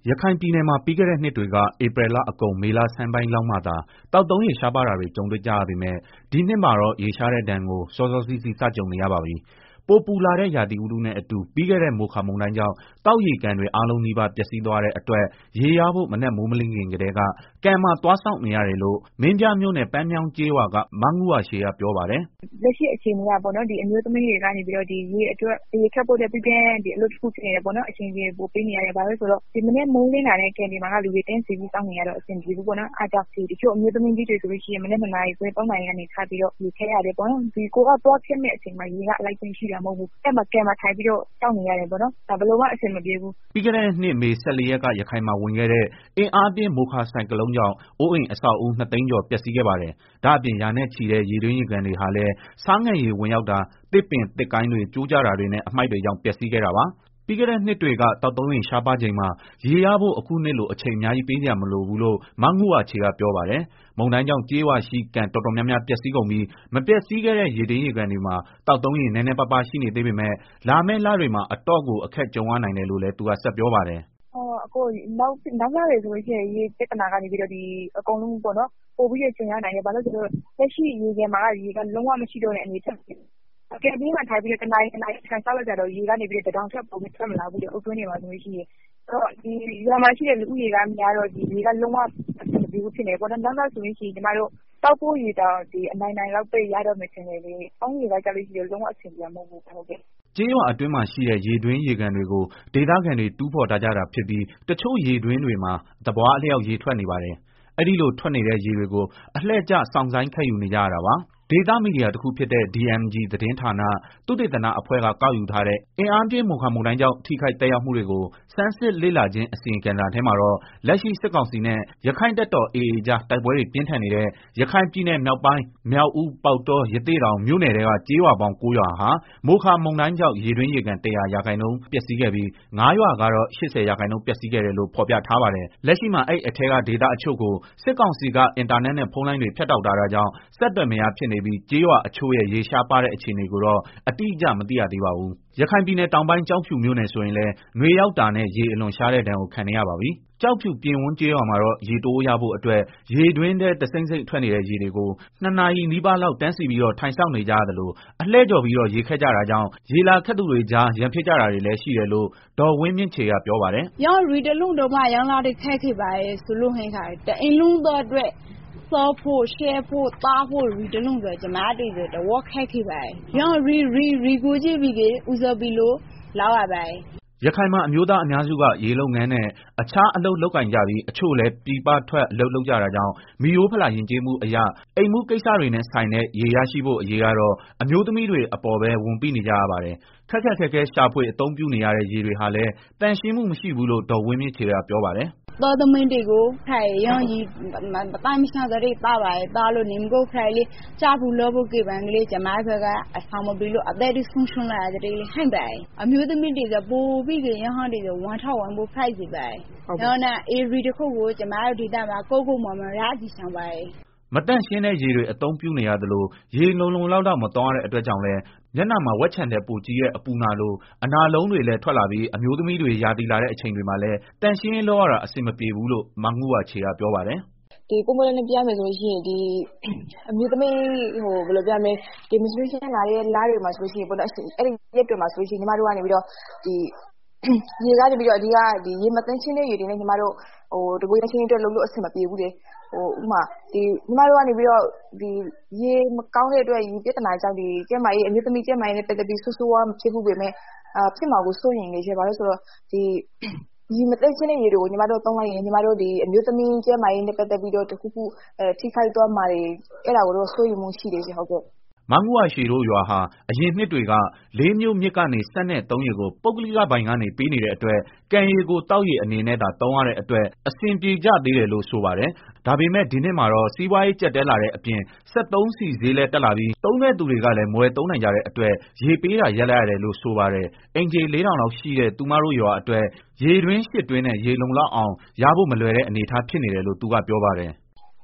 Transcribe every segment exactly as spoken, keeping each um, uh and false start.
ရခိုင်ပြည်နယ်မှာပြီးခဲ့တဲ့နှစ်တွေကဧပြီလအကုန်မေလဆန်းပိုင်းလောက်မှသာသောက်သုံးရေရှားပါးတာတွေကြုံတွေ့ကြရပေမဲ့ဒီနှစ်မှာတော့ရေရှားတဲ့ဒဏ်ကိုစောစောစီးစီးစကြုံနေရပါပြီ။ပိုပူလာတဲ့ရာသီဥတုနဲ့အတူပြီးခဲ့တဲ့မိုခါမုန်တိုင်းကြောင့်သောက်ရေကန်တွေအားလုံးနီးပါးပျက်စီးသွားတဲ့အတွက်ရေရဖို့မနက်မိုးမလင်းခင်ကတည်းကကန်မှာသွားစောင့်နေရတယ်လို့မင်းပြားမြို့နယ်ပန်းမြောင်းကျေးရွာကမငူဝါရှေကပြောပါတယ်။လက်ရှိအခြေအနေကပေါ့နော်ဒီအမျိုးသမီးတွေကနေပြီးတော့ဒီရေအတွက်ရေခတ်ဖို့တဲ့ပြပြဒီအလုပ်တစ်ခုဖြစ်နေတယ်ပေါ့နော်အချိန်ကြီးပိုပေးနေရတယ်ဘာလို့ဆိုတော့ဒီမနေ့မိုးလင်းလာတဲ့ကန်ဒီမှာကလူတွေတင်းစီပြီးစောင့်နေရတော့အဆင်ပြေဘူးပေါ့နော်အားကြောင့်ဒီတချို့အမျိုးသမီးကြီးတွေဆိုလို့ရှိရင်မနေ့မနာရီခွဲသုံးနာရီကနေခါပြီးတော့ရေခဲရတယ်ပေါ့နော်ဒီကိုကသွားဖြစ်နေတဲ့အချိန်မှာရေကအလိုက်သိရှိတာမဟုတ်ဘူးအဲ့မှာကန်မှာထိုင်ပြီးတော့စောင့်နေရတယ်ပေါ့နော်ဒါဘယ်လိုမှအဆင်မပြေဘူးပြီးခဲ့တဲ့နှစ်မေ၁၄ရက်ကရခိုင်မှာဝင်ခဲ့တဲ့အင်အားပြင်းမိုခါဆိုင်ကလုန်းကြောင့်အိုးအိမ်အဆောက်အဦနှစ်သိန်းကျော်ပျက်စီးခဲ့ပါတယ်ဒါအပြင်ရာနဲ့ချီတဲ့ရေတွင်းရေကန်တွေဟာလည်းစားငံရေဝင်ရောက်တာတစ်ပင်တစ်ကိုင်းတွေကျိုးကျတာတွေနဲ့အမိုက်တွေကြောင့်ပျက်စီးခဲ့တာပါပြီးခဲ့တဲ့နှစ်တွေကတောက်သုံးရေရှားပါးချိန်မှာရေရဖို့အခုနှစ်လိုအချိန်အများကြီးပေးစရာမလိုဘူးလို့မငူဝါချေကပြောပါတယ်မုန်တိုင်းကြောင့်ကျေးရွာရှိကန်တော်တော်များများပျက်စီးကုန်ပြီးမပျက်စီးခဲ့တဲ့ရေတင်းရေကန်တွေမှာတောက်သုံးရေနည်းနည်းပါးပါးရှိနေသေးပေမဲ့လာမယ့်လတွေမှာအတော့ကိုအခက်ကြုံရနိုင်တယ်လို့လည်းသူကဆက်ပြောပါတယ်အော်အခုနောက်နောက်လာတယ်ဆိုလို့ရှိရင်ရေပြဿနာကနေပြီးတော့ဒီအကုန်လုံးပေါ့နော်ပို့ပြီးကြုံရနိုင်တယ်ဘာလို့ဆိုတော့လက်ရှိရေကန်မှာရေကလုံးဝမရှိတော့တဲ့အနေနဲ့ကဲပြီးမှထိုင်ပြီးတော့တနိုင်တနိုင်ခံစားလိုက်ကြတော့ရေကနေပြီးတော့တောင်ချက်ပုံပြီးထွက်မလာဘူးလေအုပ်သွင်းနေပါဆိုလို့ရှိရင်တော့ဒီရွာမှာရှိတဲ့လူဦးရေကများတော့ဒီရေကလုံးဝအဆင်မပြေဘူးဖြစ်နေပေါ့နော်နောက်နောက်ဆိုလို့ရှိရင်ညီမတို့တောက်ဖို့ရေတောင်ဒီအနိုင်နိုင်လောက်ပဲရတော့မယ်ထင်တယ်လေအောင်းရေကကြလို့ရှိရင်လုံးဝအဆင်ပြေမှာမဟုတ်ဘူးဟုတ်ကဲ့ကျေးရွာအတွင်းမှာရှိတဲ့ရေတွင်းရေကန်တွေကိုဒေသခံတွေတူးဖော်ထားကြတာဖြစ်ပြီးတချို့ရေတွင်းတွေမှာသပွားအလျောက်ရေထွက်နေပါတယ်အဲ့ဒီလိုထွက်နေတဲ့ရေတွေကိုအလှည့်ကျစောင့်ဆိုင်ခတ်ယူနေကြရတာပါဒေသမီဒီယာတစ်ခုဖြစ်တဲ့ ဒီ အမ် ဂျီ သတင်းဌာနသုတေသနအဖွဲ့ကကောက်ယူထားတဲ့အင်အားပြင်းမိုခါမုန်တိုင်းကြောင့်ထိခိုက်သက်ရောက်မှုတွေကိုစမ်းစစ်လေ့လာခြင်းအစီရင်ခံစာထဲမှာတော့လက်ရှိစစ်ကောင်စီနဲ့ရခိုင်တပ်တော် အေအေ ကြားတိုက်ပွဲတွေပြင်းထန်နေတဲ့ရခိုင်ပြည်နယ်မြောက်ပိုင်းမြောက်ဦးပေါက်တောရသေ့တောင်မြို့နယ်တွေကကျေးရွာပေါင်းကိုးရွာဟာမိုခါမုန်တိုင်းကြောင့်ရေတွင်းရေကန်တရာရာခိုင်နှုန်းပျက်စီးခဲ့ပြီးငါးရွာကတော့၈၀ရာခိုင်နှုန်းပျက်စီးခဲ့တယ်လို့ဖော်ပြထားပါတယ်လက်ရှိမှာအဲ့အထက်ကဒေသအချို့ကိုစစ်ကောင်စီကအင်တာနက်နဲ့ဖုန်းလိုင်းတွေဖြတ်တောက်ထားတာကြောင့်ဆက်သွယ်မရဖြစ်နေပြီးကျေးရွာအချို့ရဲ့ရေရှားပါတဲ့အခြေအနေကိုတော့အတိအကျမသိရသေးပါဘူးရခိုင်ပြည်နယ်တောင်ပိုင်းကျောက်ဖြူမြို့နယ်ဆိုရင်လည်းနွေရောက်တာနဲ့ရေအလွန်ရှားတဲ့ဒဏ်ကိုခံနေရပါပြီကျောက်ဖြူပြင်ဝန်းကျေးရွာမှာတော့ရေတိုးရဖို့အတွက်ရေတွင်းထဲတစိမ့်စိမ့်ထွက်နေတဲ့ရေတွေကိုနှစ်နာရီနီးပါးလောက်တန်းစီပြီးတော့ထိုင်ဆောင်နေကြရတယ်လို့အလှဲ့ကြော်ပြီးတော့ရေခက်ကြတာကြောင့်ရေလာခက်သူတွေကြားရန်ဖြစ်ကြတာတွေလည်းရှိတယ်လို့ဒေါ်ဝင်းမြင့်ချေကပြောပါတယ်ရောင်းရီတလုံးတော့မှရောင်းလာတဲ့ခက်ခဲ့ပါရဲ့ဆိုလို့ဟင်ခါတအိမ်လုံးတော့အတွက်စောဖို့ရှဲဖို့တားဖို့ရီတလုံးဆိုကျမတို့တော့ခက်ခဲ့ပါရဲ့ရောင်းရီရီရီကိုကြည့်ပြီးကဦးစောပြီးလို့လောက်ရပါရဲ့ရခိုင်မှာအမျိုးသားအများစုကရေလုပ်ငန်းနဲ့အခြားအလုပ်လုပ်ကင်ကြပြီးအချို့လည်းပြည်ပထွက်အလုပ်လုပ်ကြတာကြောင့်မီယိုးဖလာရင်ကျေးမှုအရာအိမ်မှုကိစ္စတွေနဲ့ဆိုင်တဲ့ရေရရှိဖို့အရေးကတော့အမျိုးသမီးတွေအပေါ်ပဲဝန်ပိနေကြရပါတယ်ခက်ခက်ခဲခဲရှာဖွေအသုံးပြုနေရတဲ့ရေတွေဟာလည်းတန်ရှင်းမှုမရှိဘူးလို့ဒေါ်ဝင်းမြင့်ချေကပြောပါတယ်တော်သမင်းတွေကိုခိုင်ရောင်းကြီးမတိုင်းမစတဲ့တာပါရဲ့တာလို့နေမကိုခိုင်လေးချဖို့လို့ဖို့ကေပန်ကလေးကျမဘက်ကအဆောင်မပြီးလို့အသက်တွေဆုံးရှုံးလာတဲ့လေးဟန့်ပါအမျိုးသမီးတွေကပိုးပြီးကရဟန်းတွေကဝမ်းထောက်ဝမ်းဖို့ဖိုက်စီပါရောင်းနာအေရီတစ်ခုကိုကျမတို့ဒေသမှာကိုကိုမမရာကြီးဆောင်ပါမတန့်ရှင်းတဲ့ရေတွေအသုံးပြုနေရသလိုရေလုံလုံလောက်တော့မတော်ရတဲ့အတွက်ကြောင့်လဲမျက်နှာမှာဝက်ချံတဲ့ပူကြီးရဲ့အပူနာလိုအနာလုံးတွေလည်းထွက်လာပြီးအမျိုးသမီးတွေရာသီလာတဲ့အချိန်တွေမှာလည်းတန့်ရှင်းလို့ရတာအဆင်မပြေဘူးလို့မငူဝါချေကပြောပါတယ်ဒီပုံမှန်နဲ့ပြမယ်ဆိုရင်ဒီအမျိုးသမီးဟိုဘယ်လိုပြမလဲဒီ menstruation လာတဲ့လားတွေမှာဆိုလို့ရှိရင်ပေါ့နော်အဲ့ဒီရက်တွေမှာဆိုလို့ရှိရင်ညီမတို့ကနေပြီးတော့ဒီရေကနေပြီးတော့ဒီကဒီရေမတန်းချင်းတဲ့ရေတွေနဲ့ညီမတို့ဟိုတကွေးချင်းအတွက်လုံးလို့အဆင်မပြေဘူးလေဟိုဥမာဒီညီမတို့ကနေပြီးတော့ဒီရေမကောင်းတဲ့အတွက်ရေပြဿနာကြောင့်ဒီကျမကြီးအမျိုးသမီးကျမကြီးနဲ့ပတ်သက်ပြီးဆူဆူဝါမဖြစ်ဘူးပေမဲ့အာဖြစ်မှာကိုစိုးရင်နေချေပါလို့ဆိုတော့ဒီဒီမသိချင်းတဲ့ရေတွေကိုညီမတို့သုံးလိုက်ရင်ညီမတို့ဒီအမျိုးသမီးကျမကြီးနဲ့ပတ်သက်ပြီးတော့တခုခုအဲထိခိုက်သွားမှာတွေအဲ့ဒါကိုတော့စိုးရိမ်မှုရှိတယ်ရှင်ဟုတ်ကဲ့မငူဝါရှေတို့ရွာဟာအရင်နှစ်တွေကလေးမျိုးမြစ်ကနေစက်နဲ့သုံးရေကိုပုဂ္ဂလိကဘိုင်ကနေပေးနေတဲ့အတွက်ကံရီကိုတောက်ရည်အနေနဲ့သာသုံးရတဲ့အတွက်အဆင်ပြေကြသေးတယ်လို့ဆိုပါတယ်ဒါပေမဲ့ဒီနှစ်မှာတော့စီးပွားရေးကျက်တဲလာတဲ့အပြင်စက်သုံးစီဈေးလည်းတက်လာပြီးသုံးတဲ့သူတွေကလည်းမွဲသုံးနိုင်ကြတဲ့အတွက်ရေပေးတာရက်လိုက်ရတယ်လို့ဆိုပါတယ်အင်ဂျီလေးထောင်လောက်ရှိတဲ့သူမတို့ရွာအတွက်ရေတွင်းရှစ်တွင်းနဲ့ရေလုံလောက်အောင်ရဖို့မလွယ်တဲ့အနေအထားဖြစ်နေတယ်လို့သူကပြောပါတယ်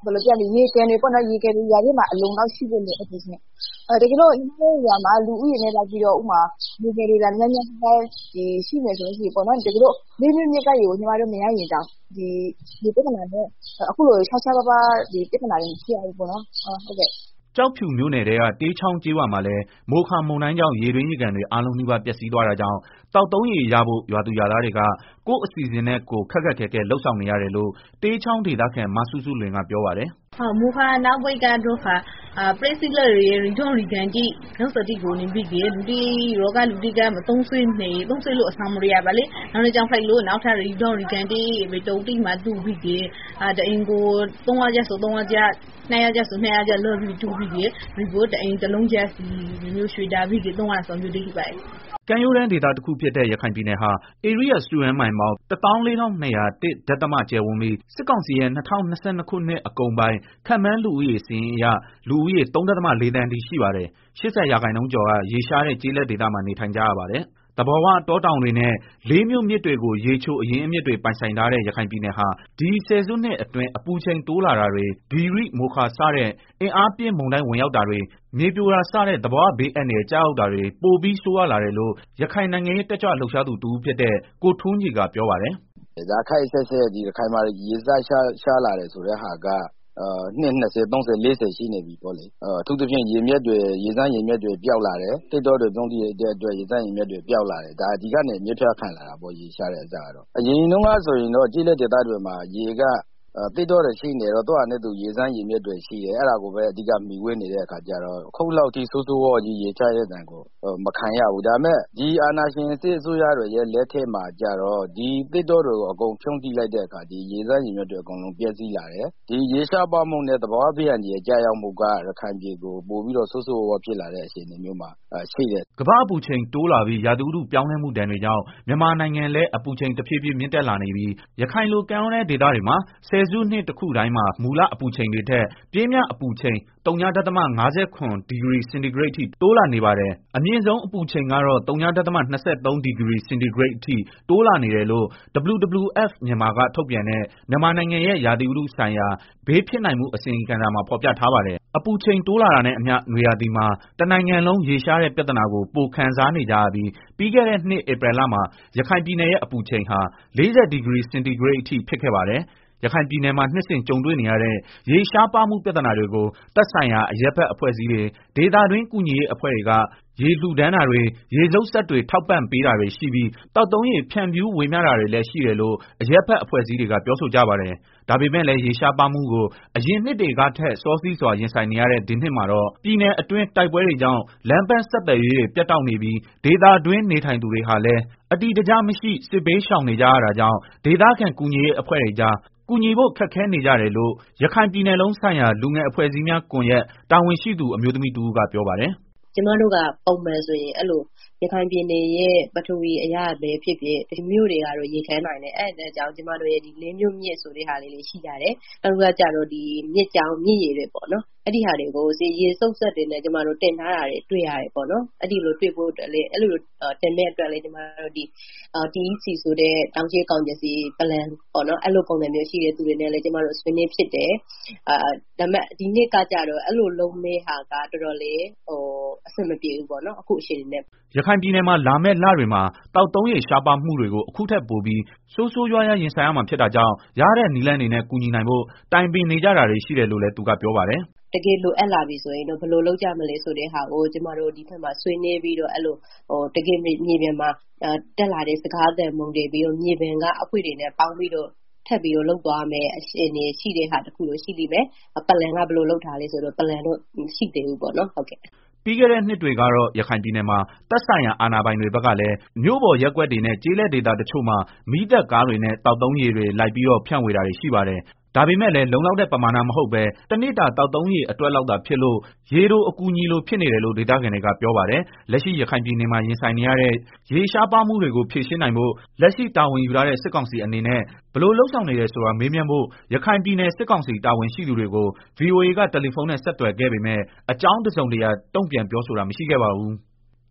ဘယ်လိုပြလဲရေကန်တွေပေါ့နော်ရေကန်တွေຢာထဲမှာအလုံးလောက်ရှိဖို့လိုအပ်တယ်ရှင်အဲတကယ်လို့ညီမတို့ຢာမှာလူဦးရေနဲ့လိုက်ပြီးတော့ဥမာရေကန်တွေကများများဒီရှိမယ်ဆိုလို့ရှိရင်ပေါ့နော်တကယ်လို့လေးမျိုးမြစ်ကရေကိုညီမတို့မရရင်တောင်ဒီဒီပြဿနာနဲ့အခုလိုခြားခြားပါးပါးဒီပြဿနာတွေဖြစ်ရဘူးပေါ့နော်ဟုတ်ကဲ့ကျောက်ဖြူမြို့နယ်ထဲကတေးချောင်းကျေးရွာမှာလည်းမိုခါမုန်တိုင်းကြောင့်ရေတွင်းရေကန်တွေအားလုံးနီးပါးပျက်စီးသွားတာကြောင့်သောက်သုံးရေရဖို့ရွာသူရွာသားတွေကကိုယ့်အစီအစဉ်နဲ့ကိုယ်ခက်ခက်ခဲခဲလှုပ်ဆောင်နေရတယ်လို့တေးချောင်းဒေသခံမဆုစုလွင်ကပြောပါတယ်ဟုတ်မိုခါနောက်ပိတ်ကတော့ခါပရိစိလရေရီထုံရီကန်ကြီးနောက်စတိကိုနေပြီးကေလူတီရောကလူတီကမသုံးဆွေးနေသုံးဆွေးလို့အဆောင်မရပါလေနောက်လည်းကြောင့်ဖိုက်လို့နောက်ထပ်ရီထုံရီကန်ကြီးဘယ်တုံးတိမှတူပြီးကေအာတအင်ကိုသုံးရကြဆိုသုံးရကြနှစ်ရကြဆိုနှစ်ရကြလော်ပြီးတူပြီးကေရီဘိုတအင်တလုံးကြစီမျိုးရွှေတာပြီးကေသုံးရဆောင်မျိုးတိပါကံရိုးတန်းဒေသတစ်ခုဖြစ်တဲ့ရခိုင်ပြည်နယ်ဟာ Area စတုရန်းမိုင်ပေါင်း တစ်သောင်းလေးထောင်နှစ်ရာတစ် ဒသမကျယ်ဝန်းပြီးစစ်ကောင်စီရဲ့၂၀၂၂ခုနှစ်အကုန်ပိုင်းခန့်မှန်းလူဦးရေစာရင်းအရလူဦးရေ၃ဒသမ၄သန်းထိရှိပါတယ်။၈၀ရာခိုင်နှုန်းကျော်ကရေရှားတဲ့ကျေးလက်ဒေသမှာနေထိုင်ကြရပါတယ်။သဘာဝတောတောင်တွေနဲ့လေးမြို့မြစ်တွေကိုရေချိုအရင်းအမြစ်တွေပိုင်ဆိုင်ထားတဲ့ရခိုင်ပြည်နယ်ဟာဒီဆယ်စုနှစ်အတွင်းအပူချိန်တိုးလာတာတွေဒီရိမိုခါစတဲ့အင်အားပြင်းမုန်တိုင်းဝင်ရောက်တာတွေမြေပြိုတာစတဲ့သဘာဝဘေးအန္တရာယ်ကျရောက်တာတွေပိုပြီးဆိုးရွားလာတယ်လို့ရခိုင်နိုင်ငံရေးတက်ကြွလှုပ်ရှားသူတဦးဖြစ်တဲ့ကိုထွန်းကြီးကပြောပါတယ်။ဒါခိုက်ဆက်ဆက်ဒီရခိုင်မှာရေစားရှားရှားလာတယ်ဆိုတဲ့ဟာကနှစ်၂၀ ၃၀ ၄၀ရှိနေပြီပေါ့လေအထူးသဖြင့်ရေမြက်တွေရေစမ်းရေမြက်တွေပျောက်လာတယ်တစ်တော်တွေပြုံးတည်တဲ့အတွက်ရေစမ်းရေမြက်တွေပျောက်လာတယ်ဒါဒီကနေမြစ်ဖြတ်ခံလာတာပေါ့ရေရှားတဲ့အကြတော့အရင်တုန်းကဆိုရင်တော့ကြီးလက်ဒေသတွေမှာရေကတစ်တော်တွေရှိနေတော့သူ့အနေနဲ့သူရေစမ်းရေမြက်တွေရှိတယ်အဲ့ဒါကိုပဲအဓိကမှီဝဲနေတဲ့အခါကျတော့ခုတ်လောက်ထိဆိုးဆိုးဝါးကြီးရေချတဲ့တန်ကိုမခံရဘူးဒါပေမဲ့ဒီအာနာရှင်စစ်အစိုးရတွေရဲ့လက်ထက်မှာကျတော့ဒီတစ်တော်တွေကိုအကုန်ဖြုံးတိလိုက်တဲ့အခါဒီရေစမ်းရေမြက်တွေအကုန်လုံးပြည့်စည်လာတယ်ဒီရေရှားပါမှုနဲ့သဘာဝဘေးအန္တရာယ်ကြာရောက်မှုကရခိုင်ပြည်ကိုပို့ပြီးတော့ဆိုးဆိုးဝါးဝါးဖြစ်လာတဲ့အခြေအနေမျိုးမှာရှိတယ်ကမ္ဘာအပူချိန်တိုးလာပြီးရာသီဥတုပြောင်းလဲမှုဒဏ်တွေကြောင့်မြန်မာနိုင်ငံလည်းအပူချိန်တဖြည်းဖြည်းမြင့်တက်လာနေပြီးရခိုင်လိုကမ်းရိုးတန်းဒေသတွေမှာဆယ်စုနှစ်တစ်ခုတိုင်းမှာမူလအပူချိန်တွေထက်ပြင်းပြအပူချိန်ဝ.၅၇ ဒီဂရီစင်တီဂရိတ်ထိတိုးလာနေပါတယ်။အမြင့်ဆုံးအပူချိန်ကတော့ဝ.၂၃ ဒီဂရီစင်တီဂရိတ်ထိတိုးလာနေတယ်လို့ ဒဗ္ဗလူ ဒဗ္ဗလူ အက်ဖ် မြန်မာကထုတ်ပြန်တဲ့မြန်မာနိုင်ငံရဲ့ရာသီဥတုဆိုင်ရာဘေးဖြစ်နိုင်မှုအစီရင်ခံစာမှာဖော်ပြထားပါတယ်။အပူချိန်တိုးလာတာနဲ့အမျှနွေရာသီမှာတနိုင်ငံလုံးရေရှားတဲ့ပြဿနာကိုပိုခံစားနေကြရပြီးပြီးခဲ့တဲ့နှစ်ဧပြီလမှာရခိုင်ပြည်နယ်ရဲ့အပူချိန်ဟာ၄၀ဒီဂရီစင်တီဂရိတ်အထိဖြစ်ခဲ့ပါတယ်။ရခိုင်ပြည်နယ်မှာနှစ်စဉ်ကြုံတွေ့နေရတဲ့ရေရှားပါမှုပြဿနာတွေကိုသက်ဆိုင်ရာအရပ်ဘက်အဖွဲ့အစည်းတွေဒေသတွင်းကူညီရေးအဖွဲ့တွေကရေလှူဒန်းတာတွေရေစုပ်စက်တွေထောက်ပံ့ပေးတာတွေရှိပြီးတောက်သုံးရေဖြန့်ဖြူးဝေမျှတာတွေလည်းရှိတယ်လို့အရပ်ဘက်အဖွဲ့အစည်းတွေကပြောဆိုကြပါတယ်။ဒါပေမဲ့လည်းရေရှားပါမှုကိုအရင်နှစ်တွေကထက်စောစီးစွာရင်ဆိုင်နေရတဲ့ဒီနှစ်မှာတော့ပြည်နယ်အတွင်းတိုက်ပွဲတွေကြောင့်လမ်းပန်းဆက်သွယ်ရေးတွေပြတ်တောက်နေပြီးဒေသတွင်းနေထိုင်သူတွေဟာလည်းအတီတကျမရှိစစ်ဘေးရှောင်နေကြရတာကြောင့်ဒေသခံကူညီရေးအဖွဲ့တွေကြားကူညီဖို့ခက်ခဲနေကြတယ်လို့ရခိုင်ပြည်နယ်လုံးဆိုင်ရာလူငယ်အဖွဲ့အစည်းများကွန်ရက်တာဝန်ရှိသူအမျိုးသမီးတဦးကပြောပါတယ်ကျမတို့ကပုံမှန်ဆိုရင်အဲ့လိုရခိုင်ပြည်နယ်ရဲ့ပထဝီအရာပဲဖြစ်ဖြစ်ဒီမြို့တွေကတော့ရေခဲနိုင်တယ်အဲ့ဒါကြောင့်ကျမတို့ရဲ့ဒီလင်းမြို့မြစ်ဆိုတဲ့ဟာလေးလေးရှိကြတယ်နောက်ကကြတော့ဒီမြစ်ကြောင်မြစ်ရည်တွေပေါ့နော်အဲ့ဒီဟာတွေကိုစီရေစုပ်ဆက်တွေနဲ့ကျမတို့တင်ထားတာတွေတွေ့ရတယ်ပေါ့နော်အဲ့ဒီလိုတွေ့ဖို့အတွက်လေအဲ့လိုတင်တဲ့အတွက်လေကျမတို့ဒီတီ စီ ဆိုတဲ့တောင်ချေကောင်ကျစီပလန်ပေါ့နော်အဲ့လိုပုံစံမျိုးရှိတဲ့သူတွေနဲ့လည်းကျမတို့ဆွေးနွေးဖြစ်တယ်အာဒါပေမဲ့ဒီနေ့ကကြတော့အဲ့လိုလုံးမဲဟာကတော်တော်လေးဟိုအဆင်မပြေဘူးပေါ့နော်အခုအချိန်နဲ့ရခိုင်ပြည်နယ်မှာလာမယ့်လတွေမှာတောက်သုံးရေရှားပါမှုတွေကိုအခုထက်ပိုပြီးဆိုးဆိုးရွားရွားရင်ဆိုင်ရမှာဖြစ်တာကြောင့်ရတဲ့နီလန်းတွေနဲ့ကူညီနိုင်ဖို့တိုင်ပင်နေကြတာတွေရှိတယ်လို့လည်းသူကပြောပါတယ်တကယ်လိုအပ်လာပြီဆိုရင်တော့ဘယ်လိုလုပ်ကြမလဲဆိုတဲ့ဟာကိုကျမတို့ဒီဘက်မှာဆွေးနွေးပြီးတော့အဲ့လိုဟိုတကယ်မြေပြင်မှာတက်လာတဲ့စကားသံမုံတွေပြီးတော့မြေပြင်ကအခွင့်တွေနဲ့ပေါင်းပြီးတော့ထပ်ပြီးတော့လောက်သွားမယ်အရှင်နေရှိတဲ့ဟာတခုလို့ရှိလိမ့်မယ်ပလန်ကဘယ်လိုလုပ်ထားလဲဆိုတော့ပလန်တော့ရှိသေးဘူးပေါ့နော်ဟုတ်ကဲ့ပြီးခဲ့တဲ့နှစ်တွေကတော့ရခိုင်ပြည်နယ်မှာတပ်ဆိုင်ရာအာဏာပိုင်တွေဘက်ကလည်းမြို့ပေါ်ရက်ကွက်တွေနဲ့ကျေးလက်ဒေသတချို့မှာမီးတပ်ကားတွေနဲ့တောက်သုံးရေတွေလိုက်ပြီးတော့ဖြန့်ဝေတာတွေရှိပါတယ်ဒါပေမဲ့လည်းလုံလောက်တဲ့ပမာဏမဟုတ်ပဲတနစ်တာတောက်သုံးရေအတွက်လောက်သာဖြစ်လို့ရေတိုအကူအညီလိုဖြစ်နေတယ်လို့ဒေသခံတွေကပြောပါတယ်လက်ရှိရခိုင်ပြည်နယ်မှာရင်ဆိုင်နေရတဲ့ရေရှားပါမှုတွေကိုဖြေရှင်းနိုင်ဖို့လက်ရှိတာဝန်ယူထားတဲ့စစ်ကောင်စီအနေနဲ့ဘယ်လိုလှုပ်ဆောင်နေတယ်ဆိုတာမေးမြန်းဖို့ရခိုင်ပြည်နယ်စစ်ကောင်စီတာဝန်ရှိသူတွေကို ဗွီအိုအေ ကတယ်လီဖုန်းနဲ့ဆက်သွယ်ခဲ့ပေမဲ့အကြောင်းတစုံတရာတုံ့ပြန်ပြောဆိုတာမရှိခဲ့ပါဘူး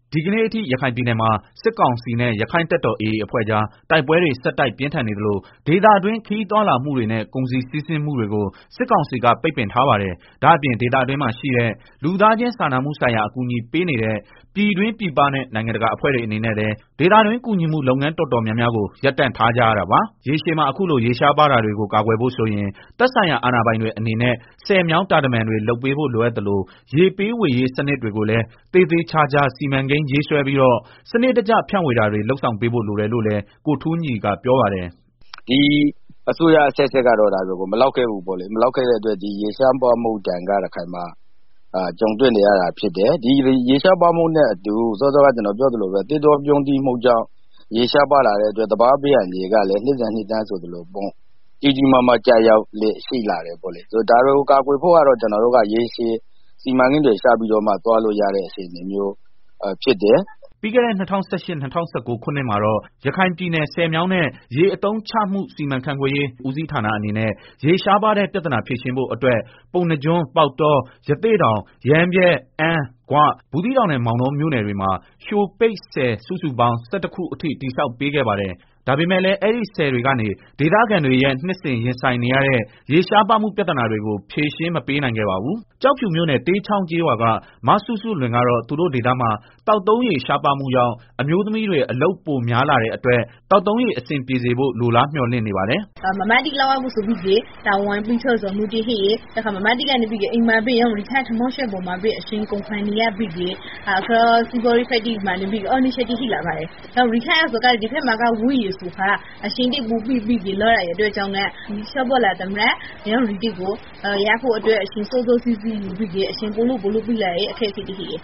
ဒီကနေ့အထိရခိုင်ပြည်နယ်မှာစစ်ကောင်စီနဲ့ရခိုင်တပ်တော် A A အဖွဲ့ကြားတိုက်ပွဲတွေဆက်တိုက်ပြင်းထန်နေသလိုဒေသတွင်းခရီးသွားလာမှုတွေနဲ့ကုန်စည်စီးဆင်းမှုတွေကိုစစ်ကောင်စီကပိတ်ပင်ထားပါတယ်။ဒါ့အပြင်ဒေသတွင်းမှာရှိတဲ့လူသားချင်းစာနာမှုဆိုင်ရာအကူအညီပေးနေတဲ့ပြည်တွင်းပြည်ပနဲ့နိုင်ငံတကာအဖွဲ့တွေအနေနဲ့လည်းဒေသတွင်းကူညီမှုလုပ်ငန်းတော်တော်များများကိုရပ်တန့်ထားကြရတာပါ။ရေရှည်မှာအခုလိုရေရှားပါတာတွေကိုကာကွယ်ဖို့ဆိုရင်သက်ဆိုင်ရာအာဏာပိုင်တွေအနေနဲ့ဆယ်မြောင်းတာတမန်တွေလုပ်ပေးဖို့လိုအပ်သလိုရေပေးဝေရေးစနစ်တွေကိုလည်းသေသေးချာချာစီမံကိန်းရေးဆွဲပြီးတော့စနစ်တကျဖြန့်ဝေတာတွေလှုပ်ဆောင်ပေးဖို့လိုတယ်လို့လည်းကိုထူးညီကပြောပါတယ်။ဒီအစိုးရအဆက်ဆက်ကတော့ဒါကိုမလောက်ခဲ့ဘူးပေါ့လေမလောက်ခဲ့တဲ့အတွက်ဒီရေရှားပွားမှုတန်ကရခိုင်မှာအာကြုံတွေ့နေရတာဖြစ်တယ်ဒီရေရှားပွားမှုနဲ့အတူစောစောကကျွန်တော်ပြောသလိုပဲတေတော်ပြုံးတီးမှုကြောင့်ရေရှားပါလာတဲ့အတွက်တဘာပေးရနေကလည်းနှစ်စဉ်နှစ်တန်းဆိုသလိုပုံကြီးကြီးမားမားကြာရောက်လေရှိလာတယ်ပေါ့လေဆိုဒါတွေကိုကာကွယ်ဖို့ကတော့ကျွန်တော်တို့ကရေရှည်စီမံကိန်းတွေစပြီးတော့မှသွားလို့ရတဲ့အခြေအနေမျိုးဖြစ်တယ်ပြီးခဲ့တဲ့၂၀၁၈-၂၀၁၉ခုနှစ်မှာတော့ရခိုင်ပြည်နယ်ဆယ်မြောင်းနဲ့ရေအသုံးချမှုစီမံခန့်ခွဲရေးဦးစီးဌာနအနေနဲ့ရေရှားပါတဲ့ပြဿနာဖြေရှင်းဖို့အတွက်ပုဏ္ဏားကျွန်းပေါက်တောရသေ့တောင်ရမ်းဗြဲအမ်းဂွဘူးသီးတောင်နဲ့မောင်တောမြို့နယ်တွေမှာရှိုပိတ်ဆယ်စုစုပေါင်း၁၁ခုအထိတည်ဆောက်ပေးခဲ့ပါတယ်ဒါပေမဲ့လည်းအဲ့ဒီဆယ်တွေကနေဒေသခံတွေရဲ့နှစ်စဉ်ရင်ဆိုင်နေရတဲ့ရေရှားပါမှုပြဿနာတွေကိုဖြေရှင်းမပေးနိုင်ခဲ့ပါဘူး။ကြောက်ဖြူမြို့နယ်တေးချောင်းကျေးရွာကမဆုစုလွင်ကတော့သူတို့ဒေသမှာတောက်သုံးရေရှားပါမှုကြောင့်အမျိုးသမီးတွေအလုပ်ပိုများလာတဲ့အတွက်တောက်သုံးရေအဆင်ပြေစေဖို့လိုလားမျှော်လင့်နေပါတယ်။မမတိလောက်အောင်ဆိုပြီးတာဝန်ပြီးဆိုဆိုမှုတည်ဟိတခါမမတိကနေပြီးအိမ်မှာပြီးရောရီထိုက်ထမောရှက်ပေါ်မှာပြီးအရှင်ကုန်ဖိုင်နေရပြီးအခါစီဘော်ရီဖက်တီမှာနေပြီးအော်နီရှက်တီဟိလာပါတယ်။တော့ရီထိုက်ဆိုကဒီဖက်မှာကဝူရီဆိုခါအရှင်တိပူပြီးပြီးလောရရဲ့အတွက်ကြောင့်လည်းဒီရှော့ပေါ်လာတဲ့မရရောရီတီကိုရဖို့အတွက်အရှင်စိုးစိုးစီးစီးယူပြီးအရှင်ပို့လို့ပို့လို့ပြီးလာရဲ့အခက်အခဲတည်ဟိ